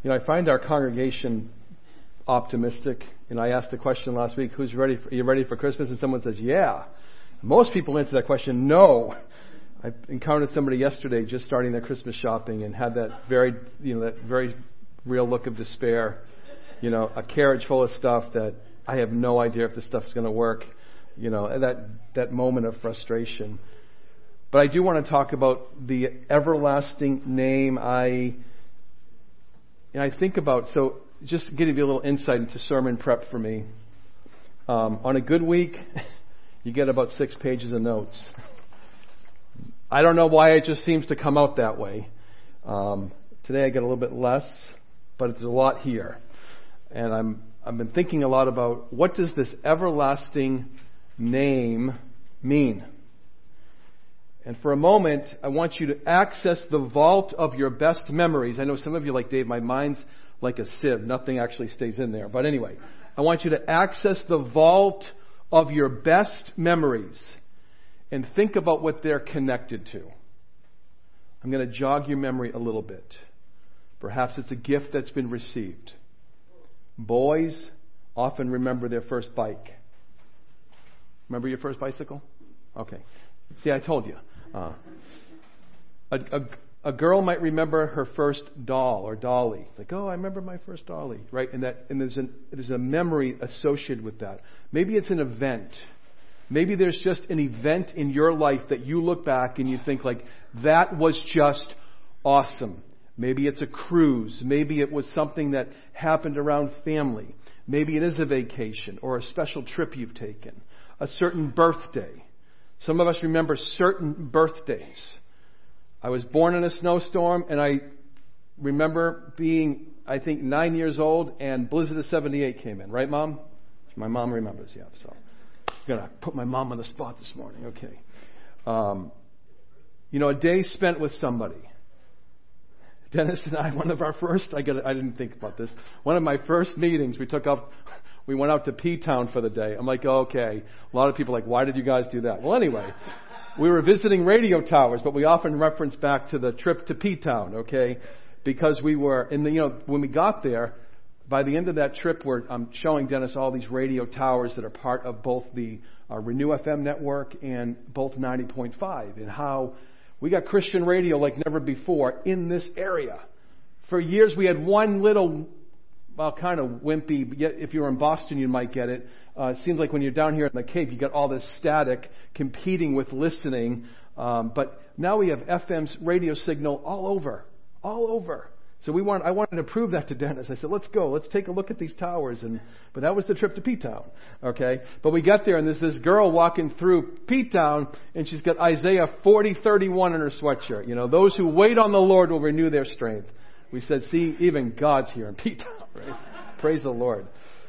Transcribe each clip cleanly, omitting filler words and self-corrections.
I find our congregation optimistic. I asked a question last week, are you ready for Christmas? And someone says, yeah. Most people answer that question, no. I encountered somebody yesterday just starting their Christmas shopping and had that very real look of despair. A carriage full of stuff that I have no idea if this stuff's going to work. That moment of frustration. But I do want to talk about the everlasting name. I think about, so just to give you a little insight into sermon prep for me. On a good week, you get about 6 pages of notes. I don't know why it just seems to come out that way. Today I get a little bit less, but it's a lot here. And I've been thinking a lot about what does this everlasting name mean? And for a moment, I want you to access the vault of your best memories. I know some of you are like, Dave, my mind's like a sieve. Nothing actually stays in there. But anyway, I want you to access the vault of your best memories and think about what they're connected to. I'm going to jog your memory a little bit. Perhaps it's a gift that's been received. Boys often remember their first bike. Remember your first bicycle? Okay. See, I told you. A girl might remember her first doll or dolly. It's like, oh, I remember my first dolly, right? And there's a memory associated with that. Maybe it's an event. Maybe there's just an event in your life that you look back and you think like, that was just awesome. Maybe it's a cruise. Maybe it was something that happened around family. Maybe it is a vacation or a special trip you've taken. A certain birthday. Some of us remember certain birthdays. I was born in a snowstorm, and I remember being, I think, 9 years old, and Blizzard of 78 came in. Right, Mom? My mom remembers, yeah. So I'm going to put my mom on the spot this morning. Okay. A day spent with somebody. Dennis and I, one of our first, I didn't think about this. One of my first meetings, we went out to P-Town for the day. I'm like, okay. A lot of people are like, why did you guys do that? Well, anyway, we were visiting radio towers, but we often reference back to the trip to P-Town, okay? Because we were when we got there, by the end of that trip, I'm showing Dennis all these radio towers that are part of both the Renew FM network and both 90.5, and how we got Christian radio like never before in this area. For years, we had one little, kind of wimpy, but yet if you were in Boston, you might get it. It seems like when you're down here in the Cape, you got all this static competing with listening. But now we have FM's radio signal all over. So I wanted to prove that to Dennis. I said, let's go. Let's take a look at these towers. But that was the trip to P-Town. Okay. But we got there and there's this girl walking through P-Town and she's got Isaiah 40:31 in her sweatshirt. Those who wait on the Lord will renew their strength. We said, see, even God's here in P-Town, right? Praise the Lord.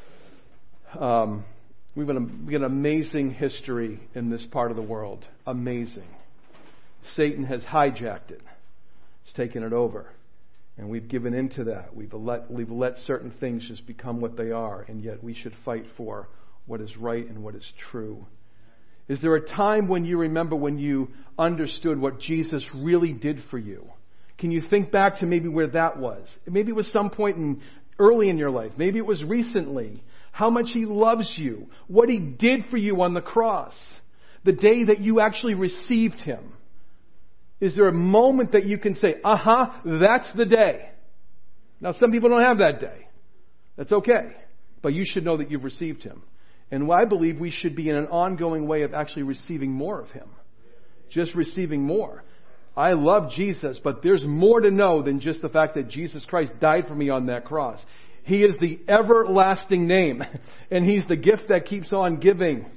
We've got an amazing history in this part of the world. Amazing. Satan has hijacked it. It's taken it over. And we've given into that. We've let certain things just become what they are, and yet we should fight for what is right and what is true. Is there a time when you remember when you understood what Jesus really did for you? Can you think back to maybe where that was? Maybe it was some point early in your life. Maybe it was recently. How much He loves you. What He did for you on the cross. The day that you actually received Him. Is there a moment that you can say, that's the day? Now, some people don't have that day. That's okay. But you should know that you've received Him. And I believe we should be in an ongoing way of actually receiving more of Him. Just receiving more. I love Jesus, but there's more to know than just the fact that Jesus Christ died for me on that cross. He is the everlasting name. And He's the gift that keeps on giving.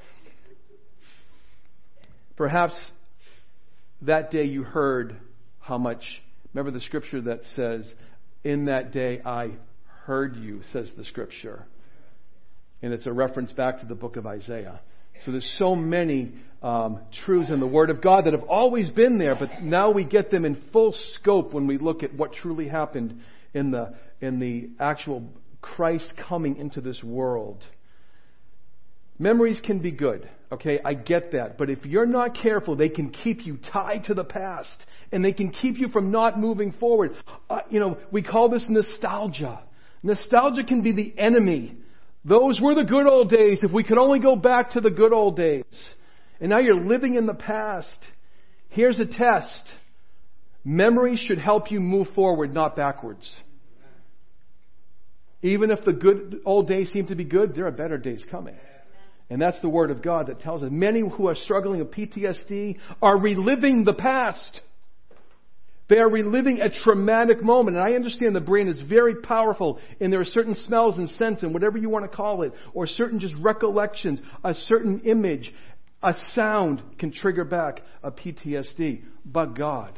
Perhaps that day you heard how much. Remember the scripture that says, in that day I heard you, says the scripture. And it's a reference back to the book of Isaiah. So there's so many truths in the Word of God that have always been there, but now we get them in full scope when we look at what truly happened in the actual Christ coming into this world. Memories can be good. Okay, I get that. But if you're not careful, they can keep you tied to the past. And they can keep you from not moving forward. We call this nostalgia. Nostalgia can be the enemy. Those were the good old days. If we could only go back to the good old days. And now you're living in the past. Here's a test. Memory should help you move forward, not backwards. Even if the good old days seem to be good, there are better days coming. And that's the Word of God that tells us. Many who are struggling with PTSD are reliving the past. They are reliving a traumatic moment. And I understand the brain is very powerful, and there are certain smells and scents and whatever you want to call it, or certain just recollections, a certain image, a sound can trigger back a PTSD. But God.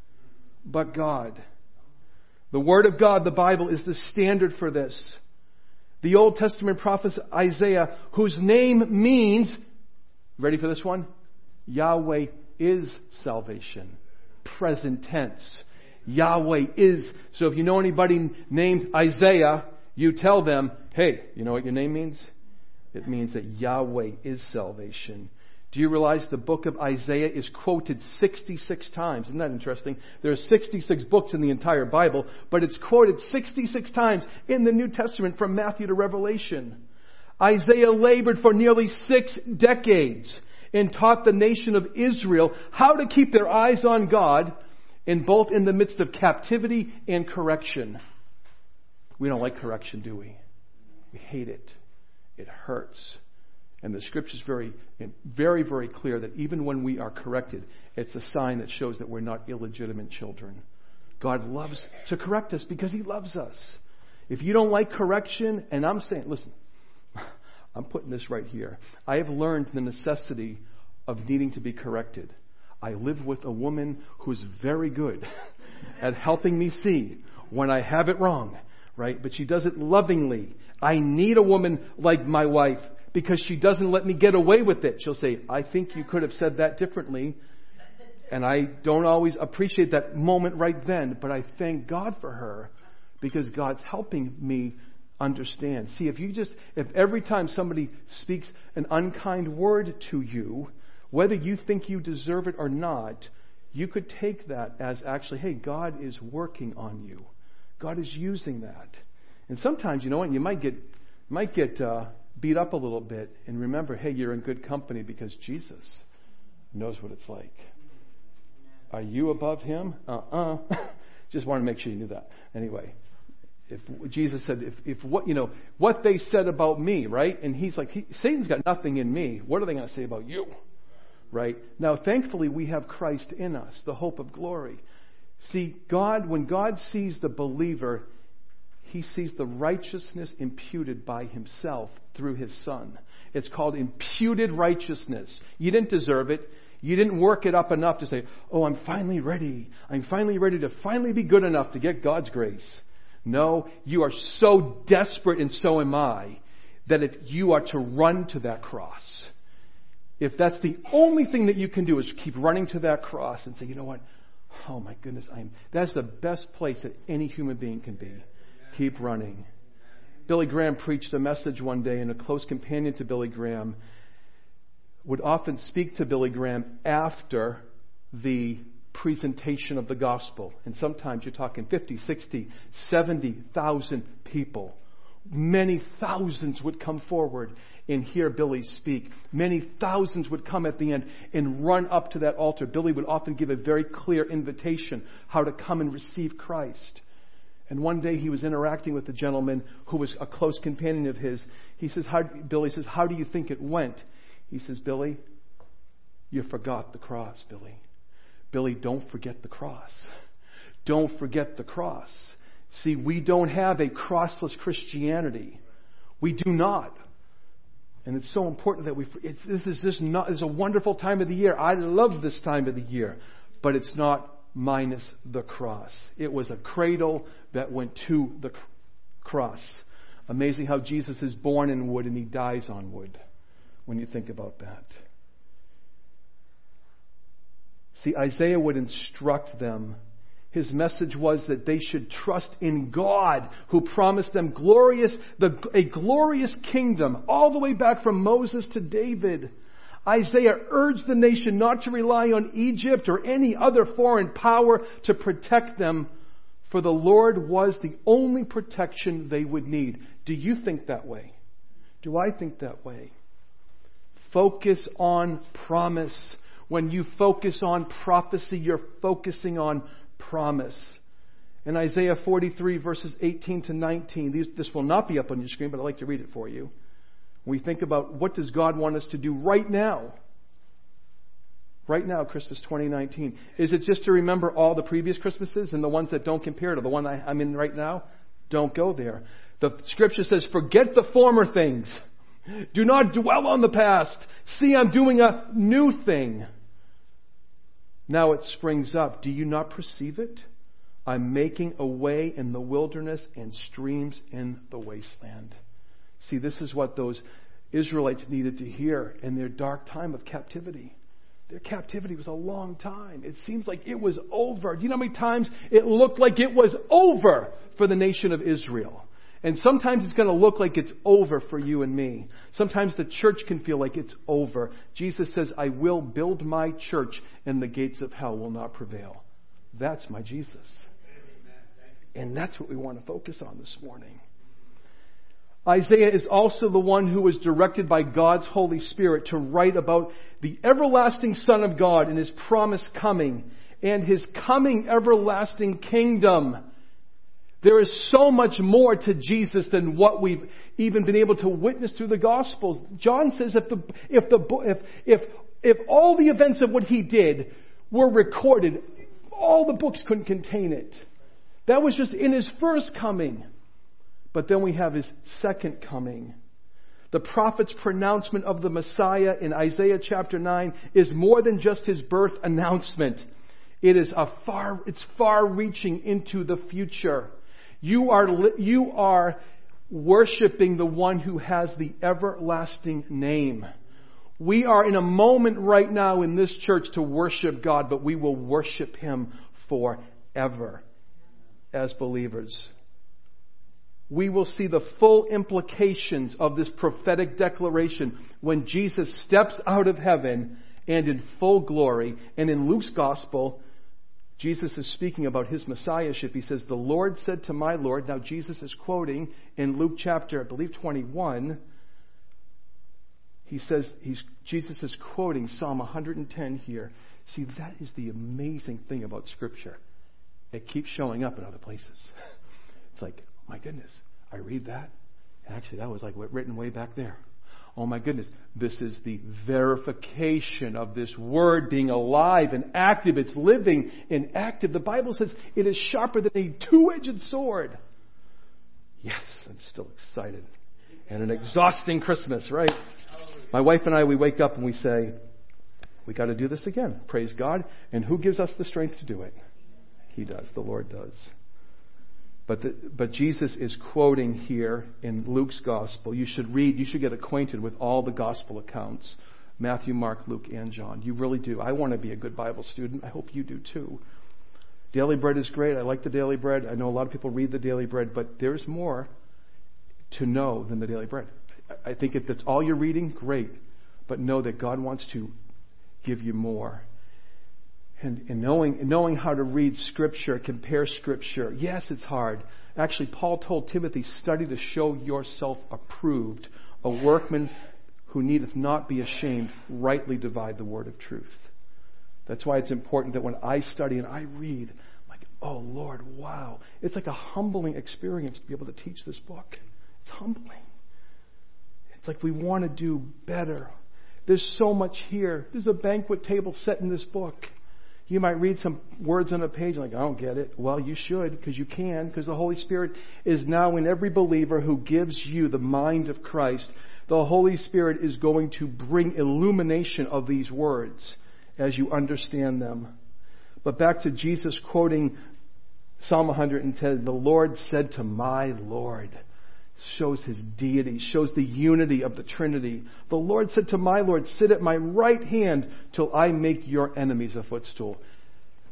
The Word of God, the Bible, is the standard for this. The Old Testament prophet Isaiah, whose name means, ready for this one? Yahweh is salvation. Present tense. Yahweh is. So if you know anybody named Isaiah, you tell them, hey, you know what your name means? It means that Yahweh is salvation. Do you realize the book of Isaiah is quoted 66 times? Isn't that interesting? There are 66 books in the entire Bible, but it's quoted 66 times in the New Testament from Matthew to Revelation. Isaiah labored for nearly 6 decades and taught the nation of Israel how to keep their eyes on God in the midst of captivity and correction. We don't like correction, do we? We hate it. It hurts. And the Scripture is very, very clear that even when we are corrected, it's a sign that shows that we're not illegitimate children. God loves to correct us because He loves us. If you don't like correction, and I'm saying, listen, I'm putting this right here. I have learned the necessity of needing to be corrected. I live with a woman who's very good at helping me see when I have it wrong, right? But she does it lovingly. I need a woman like my wife, because she doesn't let me get away with it. She'll say, I think you could have said that differently. And I don't always appreciate that moment right then, but I thank God for her because God's helping me understand. See, if every time somebody speaks an unkind word to you, whether you think you deserve it or not, you could take that as actually, hey, God is working on you. God is using that. And sometimes, you know what, you might get beat up a little bit, and remember, hey, you're in good company because Jesus knows what it's like. Are you above Him? Just want to make sure you knew that. Anyway, if Jesus said, if what they said about me, right? And He's like, Satan's got nothing in me. What are they going to say about you? Right? Now, thankfully, we have Christ in us, the hope of glory. See, when God sees the believer, He sees the righteousness imputed by Himself through His Son. It's called imputed righteousness. You didn't deserve it. You didn't work it up enough to say, oh, I'm finally ready. I'm finally ready to finally be good enough to get God's grace. No, you are so desperate, and so am I, that if you are to run to that cross, if that's the only thing that you can do is keep running to that cross and say, you know what? Oh my goodness, that's the best place that any human being can be. Keep running. Billy Graham preached a message one day, and a close companion to Billy Graham would often speak to Billy Graham after the presentation of the gospel. And sometimes you're talking 50, 60, 70,000 people. Many thousands would come forward and hear Billy speak. Many thousands would come at the end and run up to that altar. Billy would often give a very clear invitation how to come and receive Christ. And one day he was interacting with a gentleman who was a close companion of his. Billy says, how do you think it went? He says, Billy, you forgot the cross, Billy. Billy, don't forget the cross. Don't forget the cross. See, we don't have a crossless Christianity. We do not. And it's so important that this is a wonderful time of the year. I love this time of the year. But it's not minus the cross. It was a cradle that went to the cross. Amazing how Jesus is born in wood and He dies on wood when you think about that. See, Isaiah would instruct them. His message was that they should trust in God, who promised them a glorious kingdom, all the way back from Moses to David. Isaiah urged the nation not to rely on Egypt or any other foreign power to protect them, for the Lord was the only protection they would need. Do you think that way? Do I think that way? Focus on promise. When you focus on prophecy, you're focusing on promise. In Isaiah 43 verses 18 to 19, this will not be up on your screen, but I'd like to read it for you. We think about what does God want us to do right now? Right now, Christmas 2019. Is it just to remember all the previous Christmases and the ones that don't compare to the one I'm in right now? Don't go there. The scripture says, forget the former things. Do not dwell on the past. See, I'm doing a new thing. Now it springs up. Do you not perceive it? I'm making a way in the wilderness and streams in the wasteland. See, this is what those Israelites needed to hear in their dark time of captivity. Their captivity was a long time. It seems like it was over. Do you know how many times it looked like it was over for the nation of Israel? And sometimes it's going to look like it's over for you and me. Sometimes the church can feel like it's over. Jesus says, I will build my church and the gates of hell will not prevail. That's my Jesus. And that's what we want to focus on this morning. Isaiah is also the one who was directed by God's Holy Spirit to write about the everlasting Son of God and His promised coming and His coming everlasting kingdom. There is so much more to Jesus than what we've even been able to witness through the Gospels. John says if all the events of what He did were recorded, all the books couldn't contain it. That was just in His first coming. But then we have His second coming. The prophet's pronouncement of the Messiah in Isaiah chapter 9 is more than just His birth announcement. It's far-reaching into the future. You are worshiping the one who has the everlasting name. We are in a moment right now in this church to worship God, but we will worship Him forever as believers. We will see the full implications of this prophetic declaration when Jesus steps out of heaven and in full glory. And in Luke's gospel, Jesus is speaking about His messiahship. He says, the Lord said to my Lord. Now Jesus is quoting in Luke chapter, I believe 21. He says, Jesus is quoting Psalm 110 here. See, that is the amazing thing about Scripture. It keeps showing up in other places. It's like, my goodness, I read that. Actually, that was like written way back there. Oh my goodness, this is the verification of this word being alive and active. It's living and active. The Bible says it is sharper than a two-edged sword. Yes, I'm still excited. And an exhausting Christmas, right? My wife and I, we wake up and we say, we got to do this again. Praise God. And who gives us the strength to do it? He does. The Lord does. But Jesus is quoting here in Luke's gospel. You should get acquainted with all the gospel accounts. Matthew, Mark, Luke, and John. You really do. I want to be a good Bible student. I hope you do too. Daily Bread is great. I like the Daily Bread. I know a lot of people read the Daily Bread, but there's more to know than the Daily Bread. I think if that's all you're reading, great. But know that God wants to give you more. And knowing how to read Scripture, compare Scripture. Yes, it's hard. Actually, Paul told Timothy, study to show yourself approved, a workman who needeth not be ashamed, rightly divide the word of truth. That's why it's important that when I study and I read, I'm like, oh Lord, wow. It's like a humbling experience to be able to teach this book. It's humbling. It's like we want to do better. There's so much here. There's a banquet table set in this book. You might read some words on a page like, I don't get it. Well, you should, because you can, because the Holy Spirit is now in every believer who gives you the mind of Christ. The Holy Spirit is going to bring illumination of these words as you understand them. But back to Jesus quoting Psalm 110, the Lord said to my Lord. Shows His deity, shows the unity of the Trinity. The Lord said to my Lord, sit at my right hand till I make your enemies a footstool.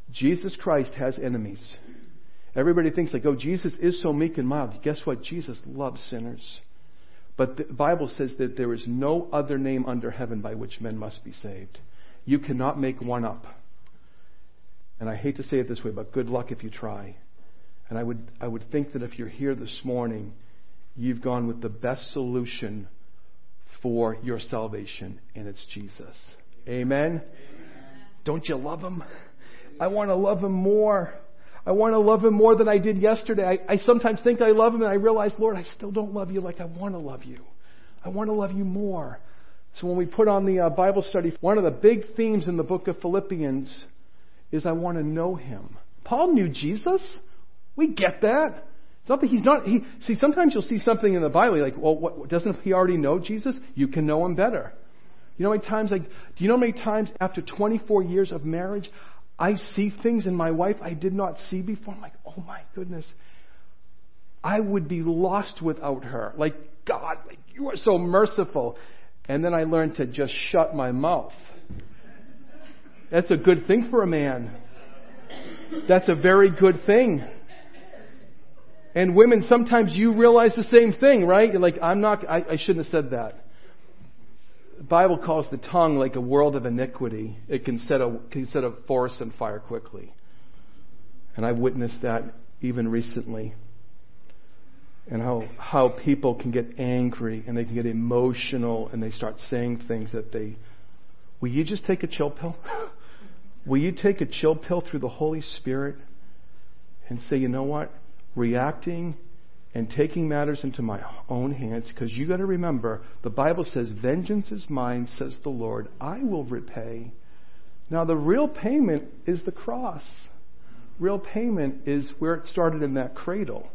Jesus Christ has enemies. Everybody thinks like, oh, Jesus is so meek and mild. Guess what? Jesus loves sinners. But the Bible says that there is no other name under heaven by which men must be saved. You cannot make one up. And I hate to say it this way, but good luck if you try. And I would think that if you're here this morning, you've gone with the best solution for your salvation, and it's Jesus. Amen? Don't you love Him? I want to love Him more. I want to love Him more than I did yesterday. I sometimes think I love Him, and I realize, Lord, I still don't love You like I want to love You. I want to love You more. So when we put on the Bible study, one of the big themes in the book of Philippians is I want to know Him. Paul knew Jesus. We get that. It's not that he's not. See, sometimes you'll see something in the Bible, you're like, well, doesn't he already know Jesus? You can know Him better. You know how many times, do you know how many times after 24 years of marriage, I see things in my wife I did not see before? I'm like, oh my goodness. I would be lost without her. Like, God, You are so merciful. And then I learned to just shut my mouth. That's a good thing for a man. That's a very good thing. And women, sometimes you realize the same thing, right? You're like, I shouldn't have said that. The Bible calls the tongue like a world of iniquity. It can set a forest on fire quickly. And I witnessed that even recently. And how people can get angry and they can get emotional and they start saying things that will you just take a chill pill? Will you take a chill pill through the Holy Spirit and say, you know what? Reacting and taking matters into my own hands, because you got to remember, the Bible says, vengeance is mine, says the Lord. I will repay. Now the real payment is the cross. Real payment is where it started in that cradle.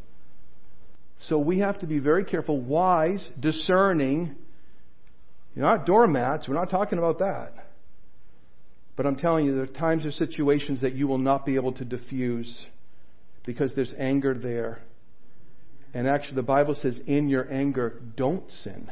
So we have to be very careful, wise, discerning. You're not doormats. We're not talking about that. But I'm telling you, there are times or situations that you will not be able to diffuse because there's anger there. And actually, the Bible says, in your anger, don't sin.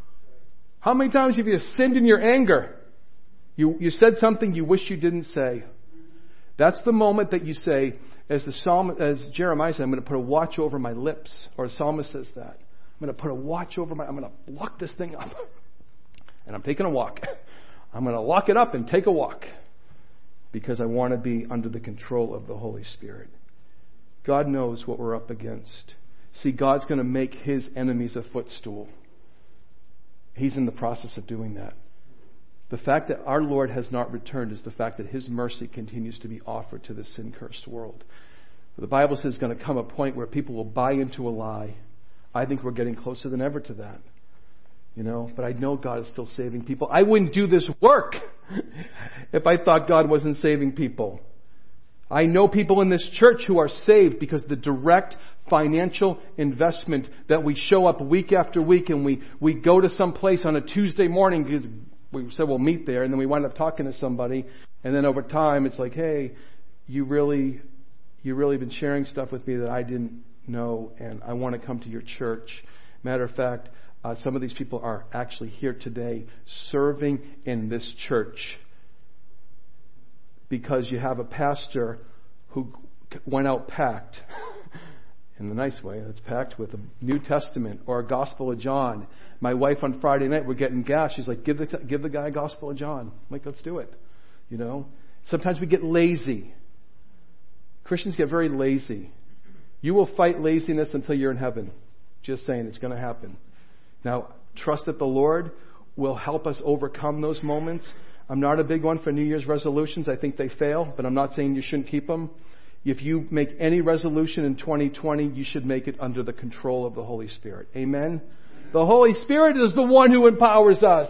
How many times have you sinned in your anger? You said something you wish you didn't say. That's the moment that you say, as Jeremiah said, I'm going to put a watch over my lips. Or the psalmist says that. I'm going to put a watch over I'm going to lock this thing up. And I'm taking a walk. I'm going to lock it up and take a walk. Because I want to be under the control of the Holy Spirit. God knows what we're up against. See, God's going to make His enemies a footstool. He's in the process of doing that. The fact that our Lord has not returned is the fact that His mercy continues to be offered to this sin-cursed world. The Bible says there's going to come a point where people will buy into a lie. I think we're getting closer than ever to that. But I know God is still saving people. I wouldn't do this work if I thought God wasn't saving people. I know people in this church who are saved because the direct financial investment that we show up week after week and we go to some place on a Tuesday morning because we said we'll meet there, and then we wind up talking to somebody, and then over time it's like, hey, you really been sharing stuff with me that I didn't know, and I want to come to your church. Matter of fact, some of these people are actually here today serving in this church because you have a pastor who went out packed, in the nice way, that's packed with a New Testament or a Gospel of John. My wife on Friday night, we're getting gas. She's like, give the guy a Gospel of John. I'm like, let's do it. Sometimes we get lazy. Christians get very lazy. You will fight laziness until you're in heaven. Just saying, it's going to happen. Now, trust that the Lord will help us overcome those moments. I'm not a big one for New Year's resolutions. I think they fail, but I'm not saying you shouldn't keep them. If you make any resolution in 2020, you should make it under the control of the Holy Spirit. Amen? The Holy Spirit is the one who empowers us.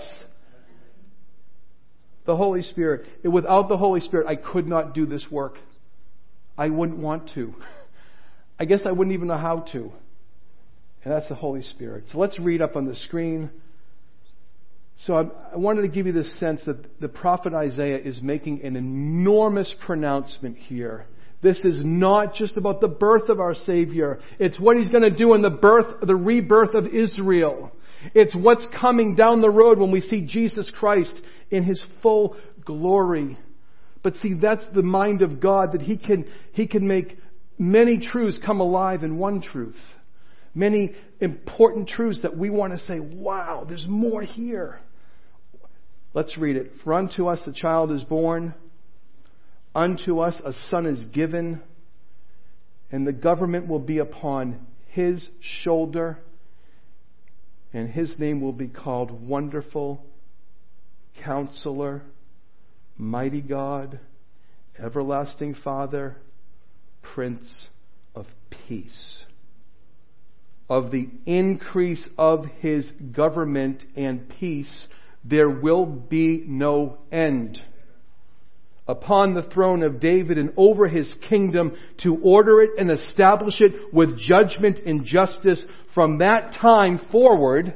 The Holy Spirit. Without the Holy Spirit, I could not do this work. I wouldn't want to. I guess I wouldn't even know how to. And that's the Holy Spirit. So let's read up on the screen. So I wanted to give you this sense that the prophet Isaiah is making an enormous pronouncement here. This is not just about the birth of our Savior. It's what He's going to do in the rebirth of Israel. It's what's coming down the road when we see Jesus Christ in His full glory. But see, that's the mind of God, that He can make many truths come alive in one truth. Many important truths that we want to say, wow, there's more here. Let's read it. For unto us a child is born, unto us a son is given, and the government will be upon His shoulder, and His name will be called Wonderful Counselor, Mighty God, Everlasting Father, Prince of Peace. Of the increase of His government and peace, there will be no end. Upon the throne of David and over His kingdom, to order it and establish it with judgment and justice from that time forward,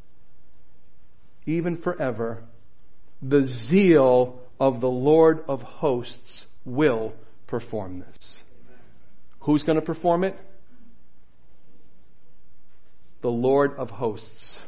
even forever. The zeal of the Lord of hosts will perform this. Who's going to perform it? The Lord of hosts.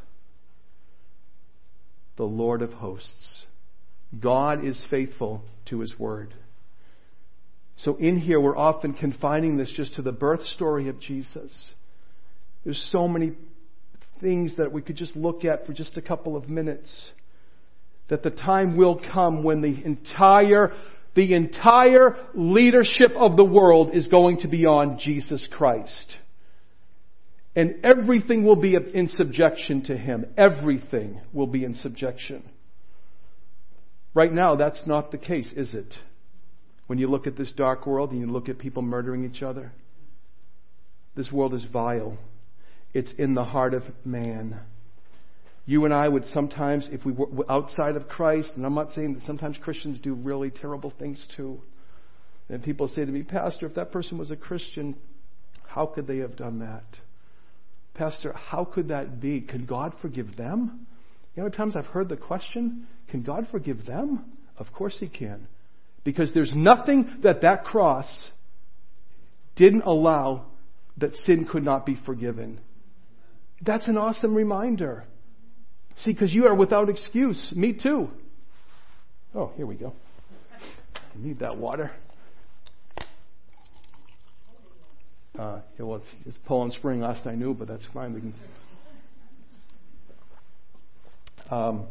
The Lord of hosts. God is faithful to His word. So in here we're often confining this just to the birth story of Jesus. There's so many things that we could just look at for just a couple of minutes. That the time will come when the entire leadership of the world is going to be on Jesus Christ. And everything will be in subjection to Him. Everything will be in subjection. Right now, that's not the case, is it? When you look at this dark world and you look at people murdering each other. This world is vile. It's in the heart of man. You and I would sometimes, if we were outside of Christ, and I'm not saying that sometimes Christians do really terrible things too. And people say to me, Pastor, if that person was a Christian, how could they have done that? Pastor, how could that be? Can God forgive them? You know, times I've heard the question, can God forgive them? Of course He can. Because there's nothing that cross didn't allow that sin could not be forgiven. That's an awesome reminder. See, because you are without excuse. Me too. Oh, here we go. I need that water. It's Poland Spring last I knew, but that's fine. We can.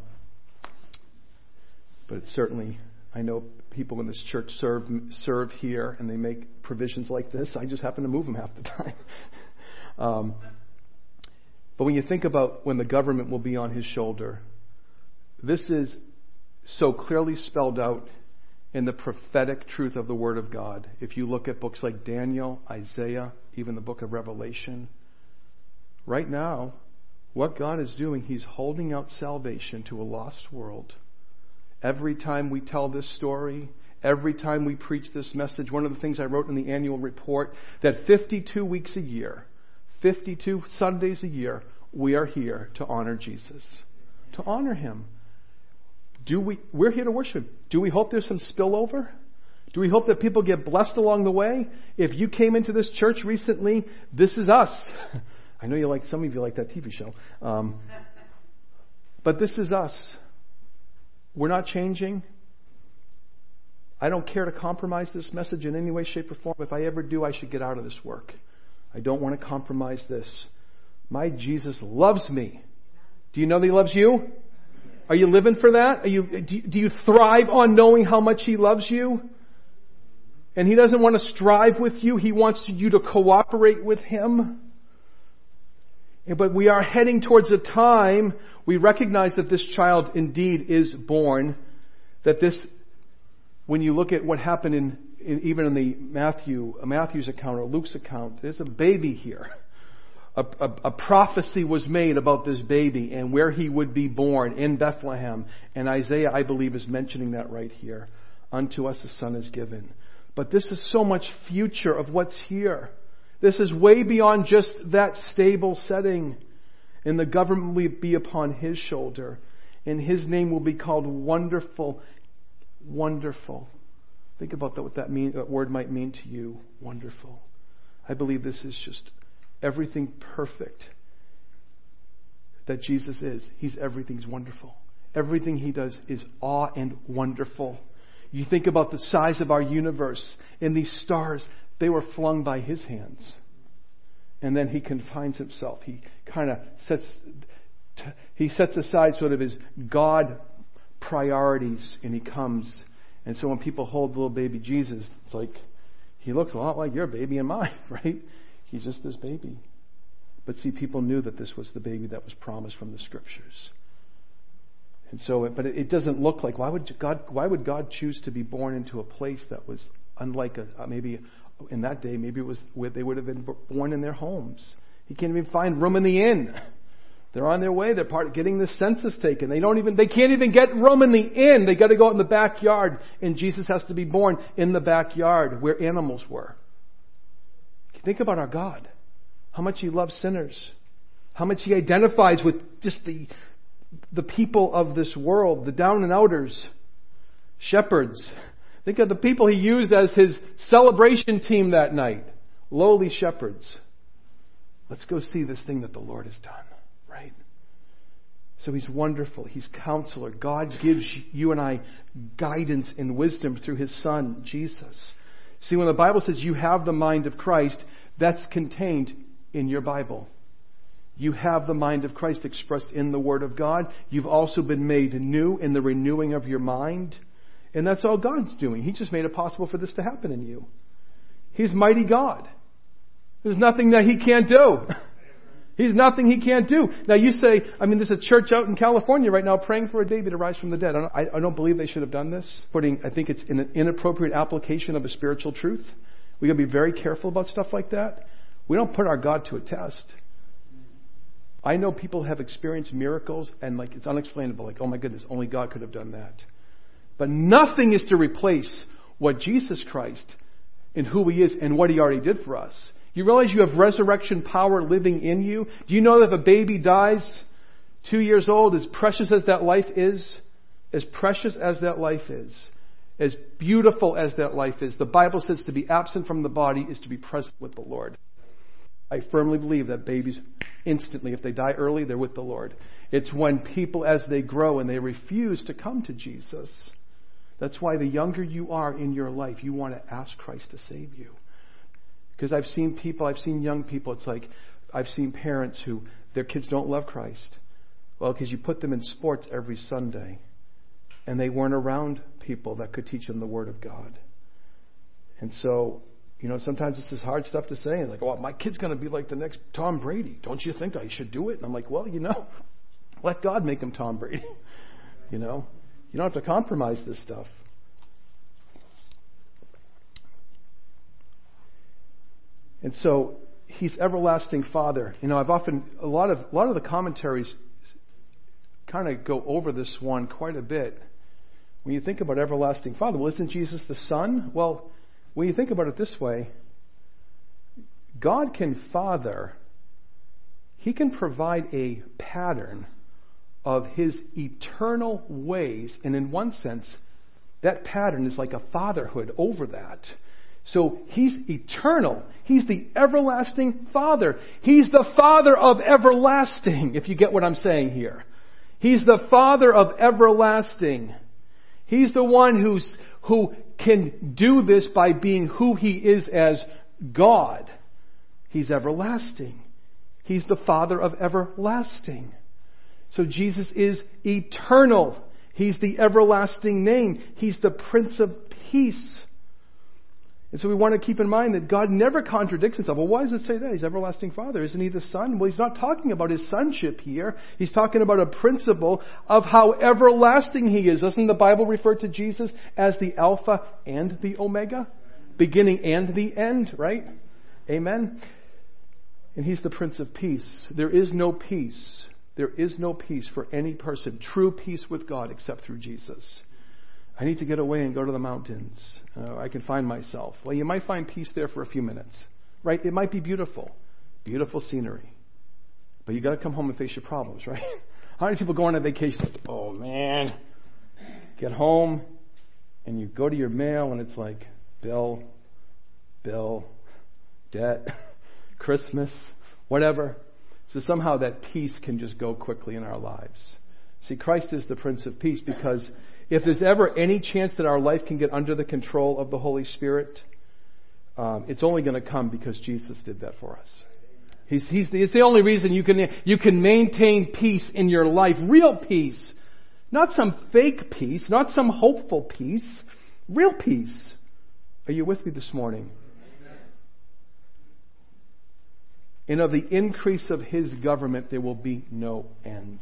But it's certainly, I know people in this church serve here, and they make provisions like this. I just happen to move them half the time. But when you think about when the government will be on His shoulder, this is so clearly spelled out in the prophetic truth of the Word of God. If you look at books like Daniel, Isaiah, even the book of Revelation, right now, what God is doing, He's holding out salvation to a lost world. Every time we tell this story, every time we preach this message, one of the things I wrote in the annual report, that 52 weeks a year, 52 Sundays a year, we are here to honor Jesus. To honor Him. We're here to worship Him. Do we hope there's some spillover? Do we hope that people get blessed along the way? If you came into this church recently, this is us. I know some of you like that TV show. But this is us. We're not changing. I don't care to compromise this message in any way, shape, or form. If I ever do, I should get out of this work. I don't want to compromise this. My Jesus loves me. Do you know that He loves you? Are you living for that? Do you thrive on knowing how much He loves you? And He doesn't want to strive with you. He wants you to cooperate with Him. But we are heading towards a time, we recognize that this child indeed is born. That this, when you look at what happened even in the Matthew's account or Luke's account, there's a baby here. A prophecy was made about this baby and where he would be born in Bethlehem. And Isaiah, I believe, is mentioning that right here. Unto us a son is given. But this is so much future of what's here. This is way beyond just that stable setting. And the government will be upon His shoulder. And His name will be called Wonderful. Wonderful. Think about what that word might mean to you. Wonderful. I believe this is just everything perfect that Jesus is. Everything's wonderful. Everything He does is awe and wonderful. You think about the size of our universe, and these stars, they were flung by His hands. And then He confines Himself. He kind of sets aside sort of His God priorities, and He comes. And so when people hold little baby Jesus, it's like, He looks a lot like your baby and mine, right? He's just this baby. But see, people knew that this was the baby that was promised from the Scriptures. And so, but it doesn't look like, why would God choose to be born into a place that was unlike maybe in that day, maybe it was where they would have been born in their homes. He can't even find room in the inn. They're on their way. They're part of getting the census taken. They can't even get room in the inn. They got to go out in the backyard, and Jesus has to be born in the backyard where animals were. Think about our God. How much He loves sinners. How much He identifies with just the people of this world, the down and outers, shepherds. Think of the people He used as His celebration team that night. Lowly shepherds. Let's go see this thing that the Lord has done. Right? So He's wonderful. He's Counselor. God gives you and I guidance and wisdom through His Son, Jesus. See, when the Bible says you have the mind of Christ, that's contained in your Bible. You have the mind of Christ expressed in the Word of God. You've also been made new in the renewing of your mind. And that's all God's doing. He just made it possible for this to happen in you. He's mighty God. There's nothing that He can't do. He's nothing He can't do. Now you say, there's a church out in California right now praying for a baby to rise from the dead. I don't believe they should have done this. I think it's an inappropriate application of a spiritual truth. We got to be very careful about stuff like that. We don't put our God to a test. I know people have experienced miracles and it's unexplainable. Like, oh my goodness, only God could have done that. But nothing is to replace what Jesus Christ and who He is and what He already did for us. You realize you have resurrection power living in you? Do you know that if a baby dies 2 years old, as precious as that life is, as beautiful as that life is, the Bible says to be absent from the body is to be present with the Lord. I firmly believe that babies instantly, if they die early, they're with the Lord. It's when people, as they grow and they refuse to come to Jesus, that's why the younger you are in your life, you want to ask Christ to save you. Because I've seen young people, it's like, I've seen parents who, their kids don't love Christ. Well, because you put them in sports every Sunday, and they weren't around people that could teach them the Word of God. And so, sometimes this is hard stuff to say. And like, oh, my kid's going to be like the next Tom Brady. Don't you think I should do it? And I'm like, well, let God make him Tom Brady. You don't have to compromise this stuff. And so He's everlasting Father. A lot of the commentaries kind of go over this one quite a bit. When you think about everlasting Father, well, isn't Jesus the Son? Well, when you think about it this way, God can father. He can provide a pattern of His eternal ways. And in one sense, that pattern is like a fatherhood over that. So He's eternal. He's the everlasting Father. He's the Father of everlasting, if you get what I'm saying here. He's the Father of everlasting. He's the one who can do this by being who He is as God. He's everlasting. He's the Father of everlasting. So Jesus is eternal. He's the everlasting name. He's the Prince of Peace. And so we want to keep in mind that God never contradicts Himself. Well, why does it say that? He's everlasting Father. Isn't He the Son? Well, He's not talking about His sonship here. He's talking about a principle of how everlasting He is. Doesn't the Bible refer to Jesus as the Alpha and the Omega? Beginning and the end, right? Amen? And He's the Prince of Peace. There is no peace. There is no peace for any person. True peace with God except through Jesus. I need to get away and go to the mountains. I can find myself. Well, you might find peace there for a few minutes, right? It might be beautiful. Beautiful scenery. But you got to come home and face your problems, right? How many people go on a vacation? Oh, man. Get home and you go to your mail and it's like, bill, debt, Christmas, whatever. So somehow that peace can just go quickly in our lives. See, Christ is the Prince of Peace because If there's ever any chance that our life can get under the control of the Holy Spirit, it's only going to come because Jesus did that for us. It's the only reason you can maintain peace in your life. Real peace. Not some fake peace. Not some hopeful peace. Real peace. Are you with me this morning? And of the increase of His government there will be no end.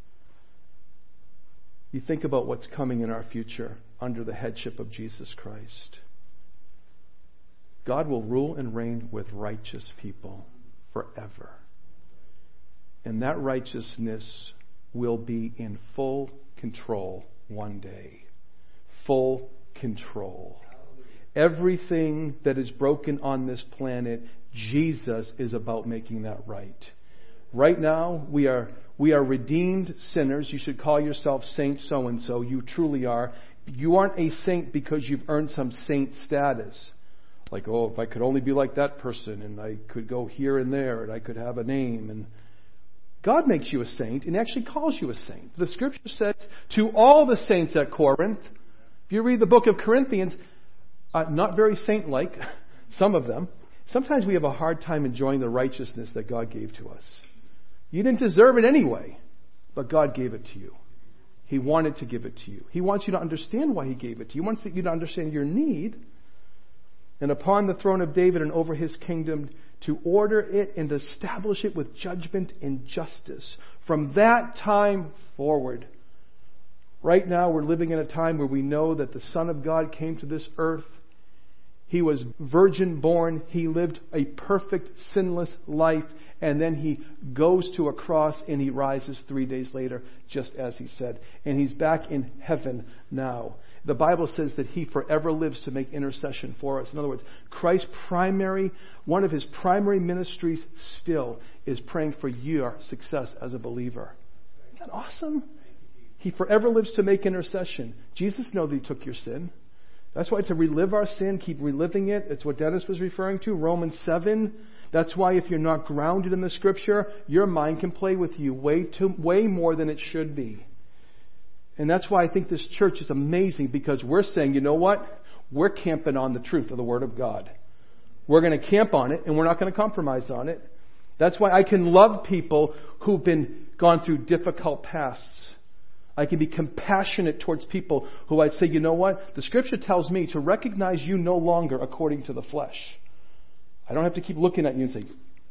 You think about what's coming in our future under the headship of Jesus Christ. God will rule and reign with righteous people forever. And that righteousness will be in full control one day. Full control. Everything that is broken on this planet, Jesus is about making that right. Right now, we are redeemed sinners. You should call yourself Saint so-and-so. You truly are. You aren't a saint because you've earned some saint status. Like, oh, if I could only be like that person, and I could go here and there, and I could have a name. And God makes you a saint, and actually calls you a saint. The Scripture says to all the saints at Corinth, if you read the book of Corinthians, not very saint-like, some of them. Sometimes we have a hard time enjoying the righteousness that God gave to us. You didn't deserve it anyway, but God gave it to you. He wanted to give it to you. He wants you to understand why He gave it to you. He wants you to understand your need. And upon the throne of David and over His kingdom, to order it and establish it with judgment and justice. From that time forward. Right now we're living in a time where we know that the Son of God came to this earth. He was virgin born. He lived a perfect, sinless life. And then He goes to a cross and He rises 3 days later, just as He said. And He's back in heaven now. The Bible says that He forever lives to make intercession for us. In other words, one of His primary ministries still is praying for your success as a believer. Isn't that awesome? He forever lives to make intercession. Jesus knows that He took your sin. That's why to relive our sin, keep reliving it. It's what Dennis was referring to, Romans 7. That's why if you're not grounded in the Scripture, your mind can play with you way more than it should be. And that's why I think this church is amazing, because we're saying, you know what? We're camping on the truth of the Word of God. We're going to camp on it, and we're not going to compromise on it. That's why I can love people who've gone through difficult pasts. I can be compassionate towards people who I'd say, you know what? The Scripture tells me to recognize you no longer according to the flesh. I don't have to keep looking at you and say,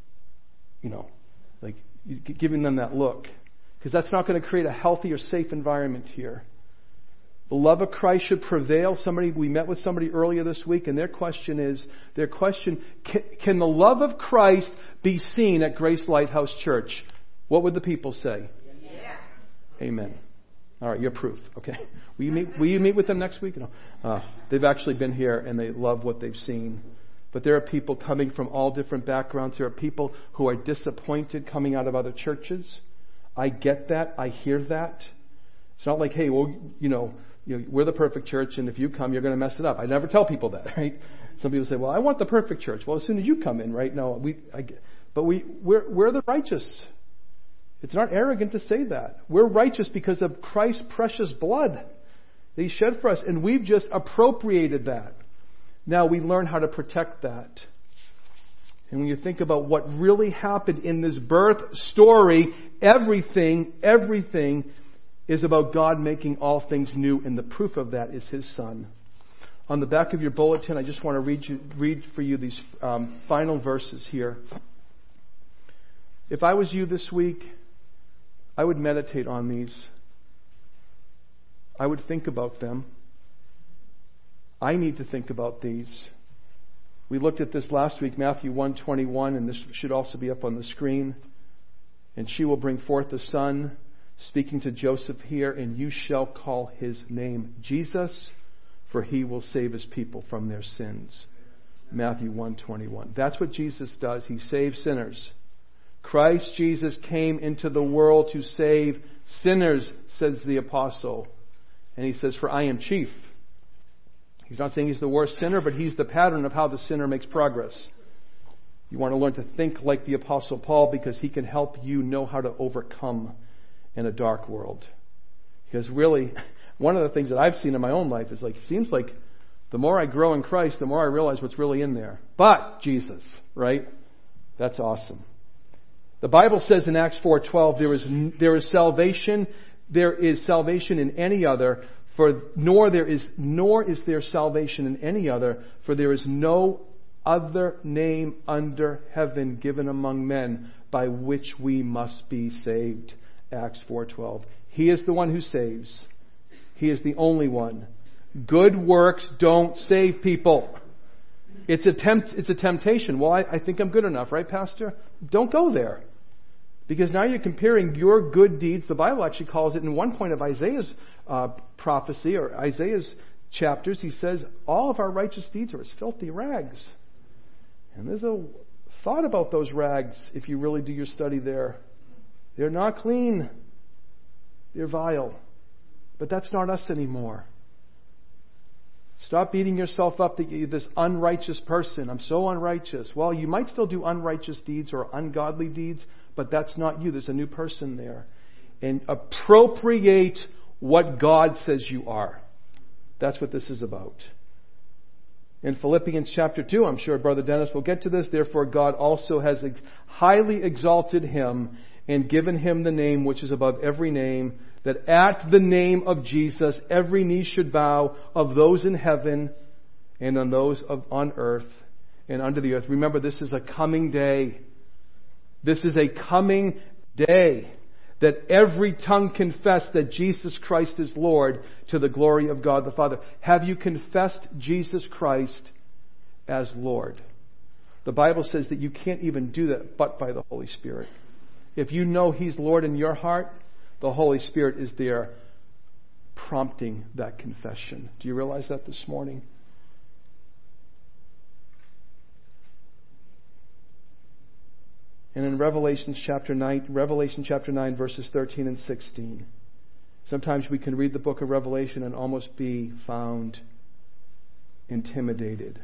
like giving them that look. Because that's not going to create a healthy or safe environment here. The love of Christ should prevail. We met with somebody earlier this week, and their question, can the love of Christ be seen at Grace Lighthouse Church? What would the people say? Yeah. Amen. All right, you're proof. Okay. Will you meet with them next week? No. They've actually been here, and they love what they've seen. But there are people coming from all different backgrounds. There are people who are disappointed coming out of other churches. I get that. I hear that. It's not like, hey, well, we're the perfect church, and if you come, you're going to mess it up. I never tell people that, right? Some people say, well, I want the perfect church. Well, as soon as you come in, right? No, we're the righteous. It's not arrogant to say that. We're righteous because of Christ's precious blood that He shed for us, and we've just appropriated that. Now we learn how to protect that. And when you think about what really happened in this birth story, everything is about God making all things new, and the proof of that is His Son. On the back of your bulletin, I just want to read for you these final verses here. If I was you this week, I would meditate on these. I would think about them. I need to think about these. We looked at this last week, Matthew 1:21, and this should also be up on the screen. And she will bring forth a son, speaking to Joseph here, and you shall call his name Jesus, for he will save his people from their sins. Matthew 1:21. That's what Jesus does. He saves sinners. Christ Jesus came into the world to save sinners, says the apostle. And he says, for I am chief. He's not saying he's the worst sinner, but he's the pattern of how the sinner makes progress. You want to learn to think like the apostle Paul, because he can help you know how to overcome in a dark world. Because really, one of the things that I've seen in my own life is like, it seems like the more I grow in Christ, the more I realize what's really in there. But Jesus, right? That's awesome. The Bible says in Acts 4:12, there is salvation in any other, nor is there salvation in any other, for there is no other name under heaven given among men by which we must be saved. Acts 4:12. He is the one who saves. He is the only one. Good works don't save people. It's a temptation. Well, I think I'm good enough, right, Pastor? Don't go there. Because now you're comparing your good deeds. The Bible actually calls it, in one point of Isaiah's prophecy, or Isaiah's chapters, he says, all of our righteous deeds are as filthy rags. And there's a thought about those rags, if you really do your study there. They're not clean. They're vile. But that's not us anymore. Stop beating yourself up that you're this unrighteous person. I'm so unrighteous. Well, you might still do unrighteous deeds or ungodly deeds, but that's not you. There's a new person there. And appropriate what God says you are. That's what this is about. In Philippians chapter 2, I'm sure Brother Dennis will get to this. Therefore, God also has highly exalted him and given him the name which is above every name, that at the name of Jesus every knee should bow, of those in heaven and on those on earth and under the earth. Remember, this is a coming day. This is a coming day that every tongue confess that Jesus Christ is Lord, to the glory of God the Father. Have you confessed Jesus Christ as Lord? The Bible says that you can't even do that but by the Holy Spirit. If you know He's Lord in your heart, the Holy Spirit is there prompting that confession. Do you realize that this morning? And in Revelation chapter 9 verses 13 and 16. Sometimes we can read the book of Revelation and almost be found intimidated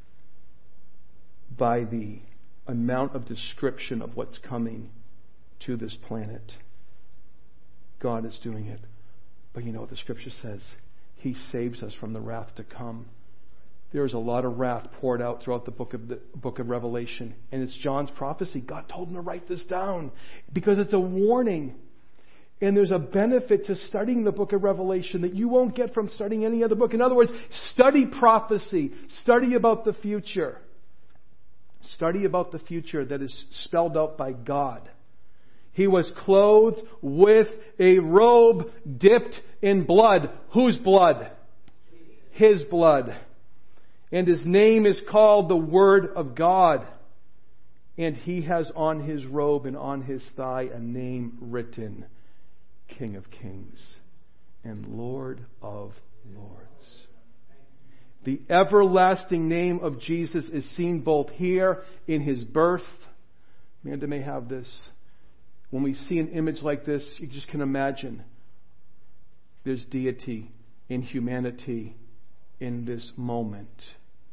by the amount of description of what's coming to this planet. God is doing it. But you know what the scripture says? He saves us from the wrath to come. There is a lot of wrath poured out throughout the book of Revelation. And it's John's prophecy. God told him to write this down because it's a warning. And there's a benefit to studying the book of Revelation that you won't get from studying any other book. In other words, study prophecy. Study about the future. Study about the future that is spelled out by God. He was clothed with a robe dipped in blood. Whose blood? His blood. And His name is called the Word of God. And He has on His robe and on His thigh a name written, King of Kings and Lord of Lords. The everlasting name of Jesus is seen both here in His birth. Amanda may have this. When we see an image like this, you just can imagine there's deity in humanity in this moment.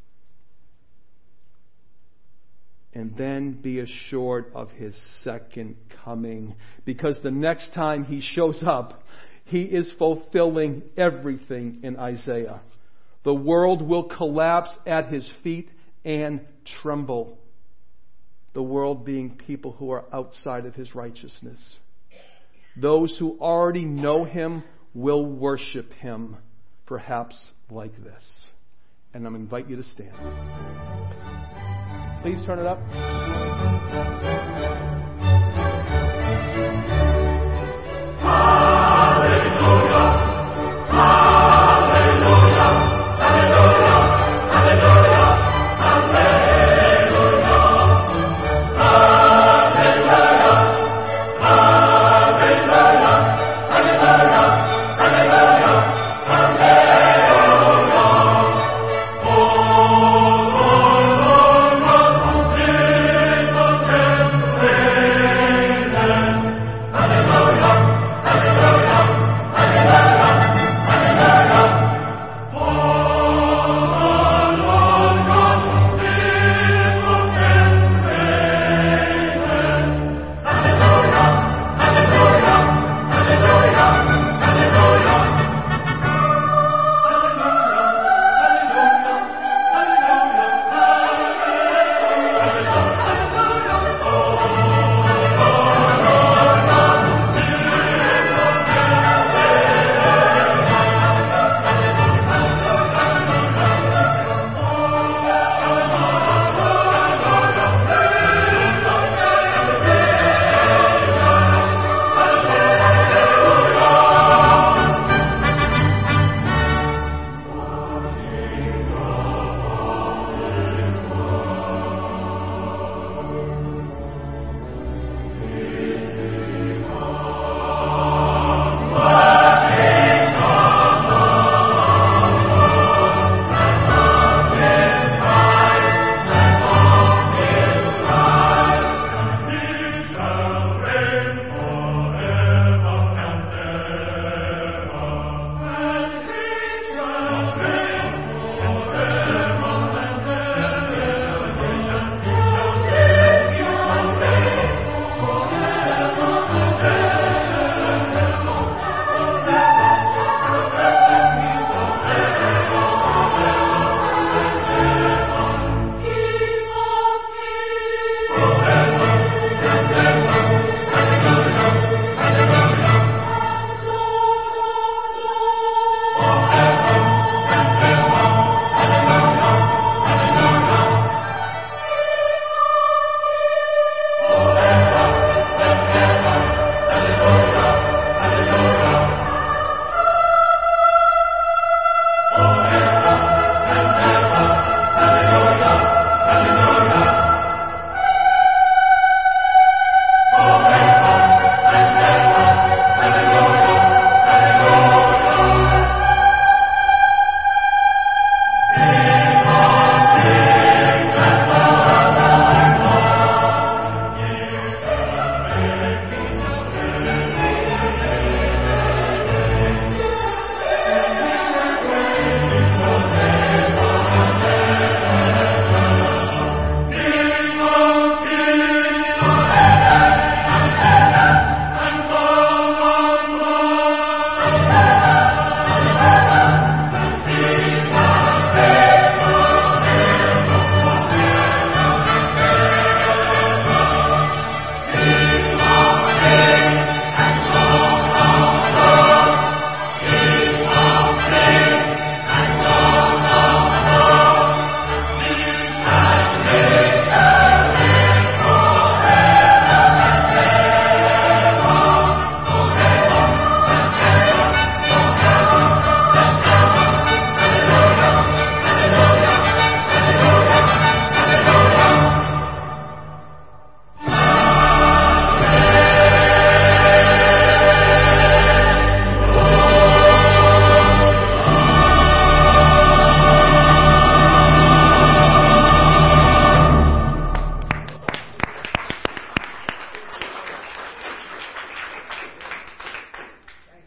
And then be assured of His second coming. Because the next time He shows up, He is fulfilling everything in Isaiah. The world will collapse at His feet and tremble. The world being people who are outside of His righteousness. Those who already know Him will worship Him, perhaps like this. And I'm going to invite you to stand. Please turn it up. Oh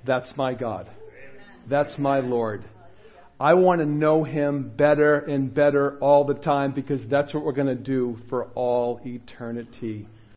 That's my God. That's my Lord. I want to know Him better and better all the time, because that's what we're going to do for all eternity.